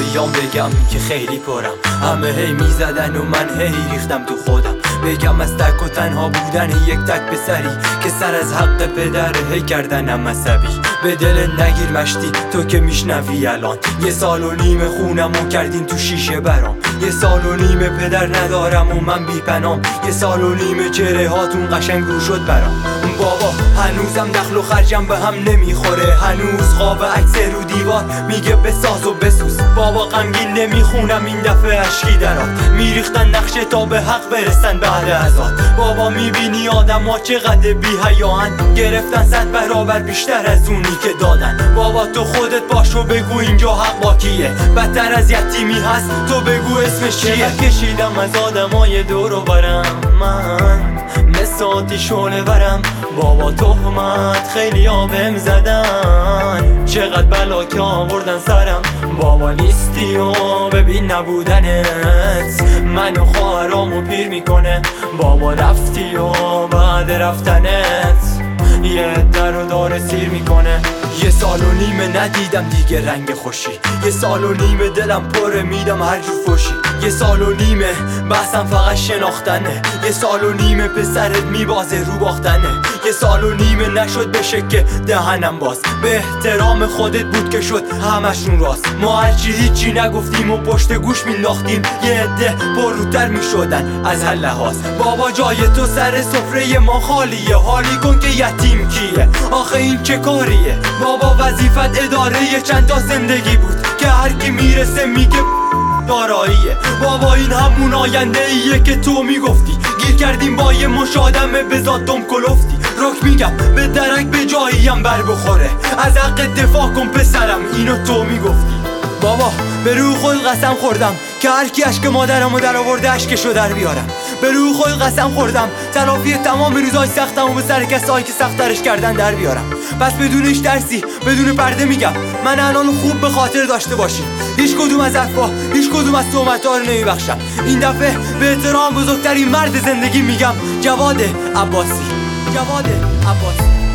بیام بگم که خیلی پرم، همه هی میزدن و من هی ریختم تو خودم. بگم از تک و تنها بودن یک تک پسری که سر از حق پدر هی کردنم عصبی. به دل نگیر مشتی تو که میشنوی الان، 1.5 سال خونمو کردین تو شیشه برام. 1.5 سال پدر ندارم و من بی پنام. 1.5 سال چهره هاتون قشنگ رو شد برام. بابا هنوزم دخل و خرجم به هم نمیخوره، هنوز خواب عکس رو دیوار میگه بساز و بسوز. بابا غمگین نمیخونم این دفعه اشکی درات، میریختن نقشه تا به حق برسن بعد ازات. بابا میبینی آدم ها چقدر بی حیاان، گرفتن 100 برابر بیشتر از اونی که دادن. بابا تو خودت باشو بگو اینجا حق با کیه، بدتر از یتیمی هست تو بگو اسمش چیه. کشیدم از آدمای دور و برم، من مساتی شعله برم. بابا تهمت خیلی آبم زدن، چقدر بلا که آوردن سرم. بابا نیستی و ببین نبودنت منو خواهرامو پیر میکنه. بابا رفتی و بعد رفتنت یه در رو داره سیر میکنه. 1.5 سال ندیدم دیگه رنگ خوشی، 1.5 سال دلم پره میدم هر جور فوشی. 1.5 سال بحثم فقط شناختنه، 1.5 سال پسرت میبازه رو باختنه. 1.5 سال نشد بشه که دهنم باز، به احترام خودت بود که شد همشون راست. ما هرچی هیچی نگفتیم و پشت گوش مینداختیم، یه عده پرروتر میشدن از هر لحاظ. بابا جای تو سر سفره ما خالیه، حالی کن که یتیم کیه، آخه این چه کاریه. بابا وظیفت اداره چند تا زندگی بود که هر کی میرسه میگه داراییه. بابا این همون آینده ایه که تو میگفتی، گیر کردیم با یه مش آدمه بزاد دم کلفتی. رک میگم به درک به جاییم بر بخوره، از حق دفاع کن پسرم اینو تو میگفتی. بابا به روح خود قسم خوردم که هر کی اشک مادرمو در آورده اشکشو در بیارم. به روح خود قسم خوردم تلافی تمام روزای سختم و به سر کسایی که سخت‌ترش کردن در بیارم. پس بدون هیچ درسی بدون پرده میگم من الان خوب به خاطر داشته باشید، هیچ کدوم از افواه هیچ کدوم از تهمت‌ها رو نمیبخشم. این دفعه به احترام بزرگترین مرد زندگی میگم جواد عباسی.